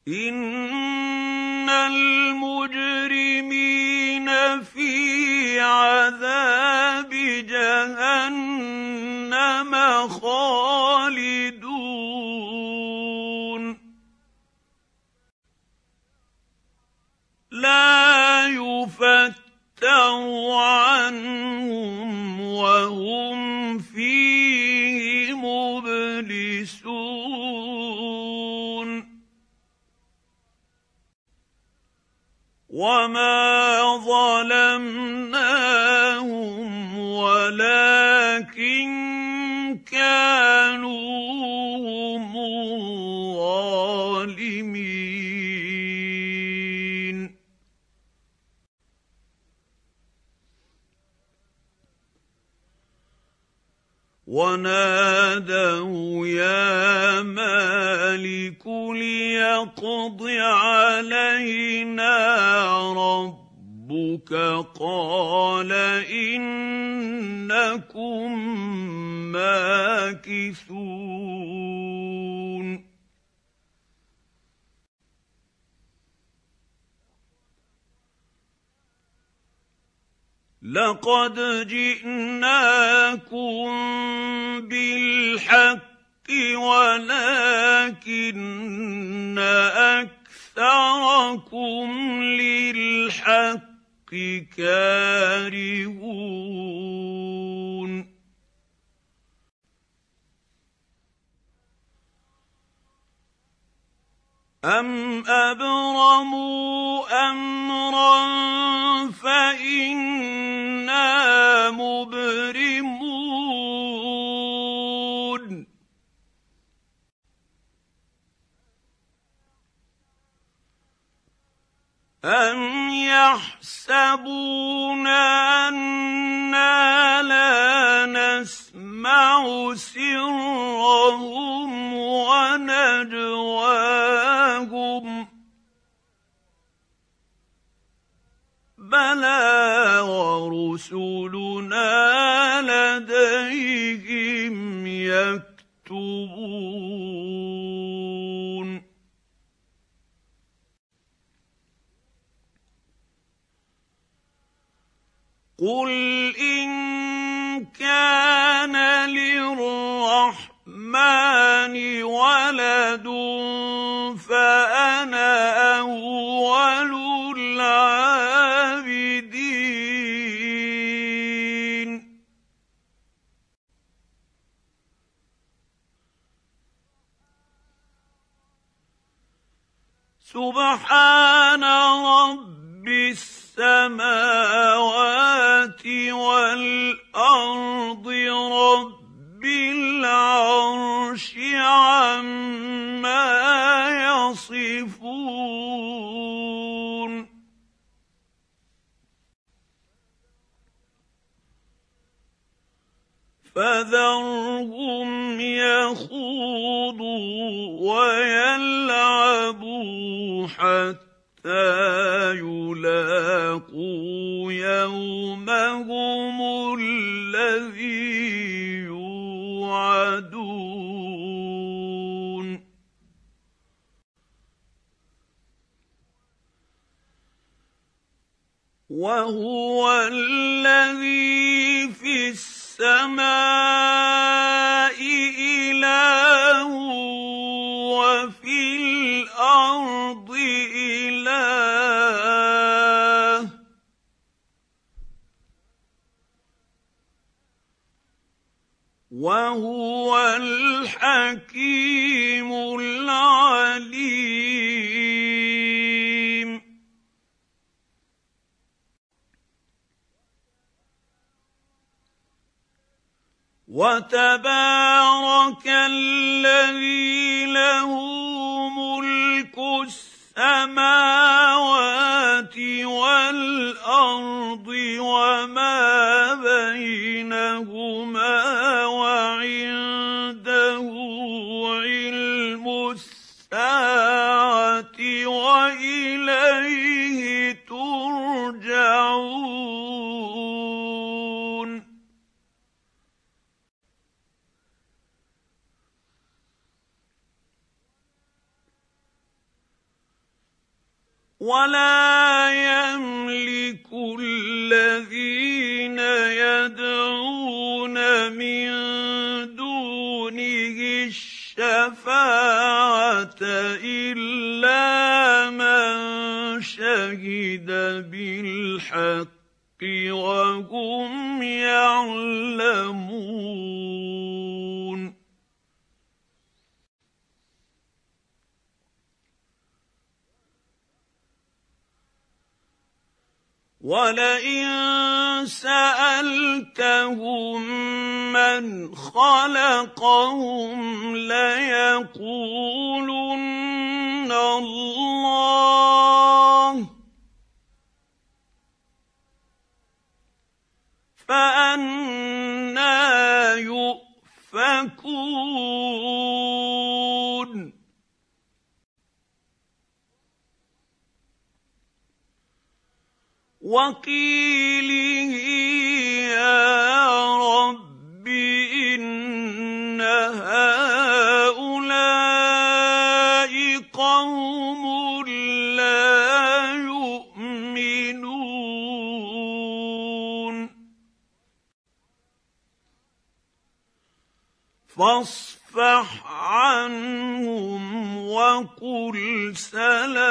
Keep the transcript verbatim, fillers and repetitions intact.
إِنَّ الْمُجْرِمِينَ فِي عَذَابِ جَهَنَّمَ خَالِدُونَ لَا يُفَتَّرُ عَنْهُمْ وَهُمْ فِيهِ مُبْلِسُونَ وَمَا ظَلَمْنَاهُمْ وَلَٰكِن كَانُوا هُمُ الظَّالِمِينَ وَنَادَوْا يَا مَالِكُ لِيَقْضِ عَلَيْنَا رَبُّكَ قَالَ إِنَّكُم مَّاكِثُونَ لَقَدْ جِئْنَاكُم بِالْحَقِّ وَلَٰكِنَّ أَكْثَرَكُمْ لِلْحَقِّ كَارِهُونَ أَمْ أَبْرَمُوا أَمْرًا فَإِنَّا مُبْرِمُونَ أَمْ يَحْسَبُونَ أَنَّا لَا نَسْمَعُ سِرَّهُمْ وَنَجْوَاهُم بَلَىٰ وَرُسُلُنَا لَدَيْهِمْ يَكْتُبُونَ قُلْ إِن كَانَ لِلرَّحْمَٰنِ وَلَدٌ فَأَنَا أَوَّلُ الْعَابِدِينَ سُبْحَانَ رَبِّ السَّمَاوَاتِ وَالْأَرْضِ رَبِّ الْعَرْشِ عَمَّا يَصِفُونَ فَذَرْهُمْ يَخُوضُوا وَيَلْعَبُوا حَتَّىٰ يُلَاقُوا يَوْمَهُمُ الَّذِي يُوعَدُونَ وَهُوَ الَّذِي فِي السَّمَاءِ إِلَٰهٌ وَفِي الْأَرْضِ إِلَٰهٌ ۚ وَهُوَ الْحَكِيمُ الْعَلِيمُ وَتَبَارَكَ الَّذِي لَهُ مُلْكُ السَّمَاوَاتِ وَالْأَرْضِ وَمَا بَيْنَهُمَا وَعِندَهُ عِلْمُ السَّاعَةِ وَإِلَيْهِ تُرْجَعُونَ ولا يملك الذين يدعون من دونه الشفاعة إلا من شهد بالحق وهم يعلمون. ولئن سألتهم من خلقهم ليقولن الله فأنى يؤفكون. وقيله يا رب إن هؤلاء قوم لا يؤمنون فاصفح عنهم وقل سلام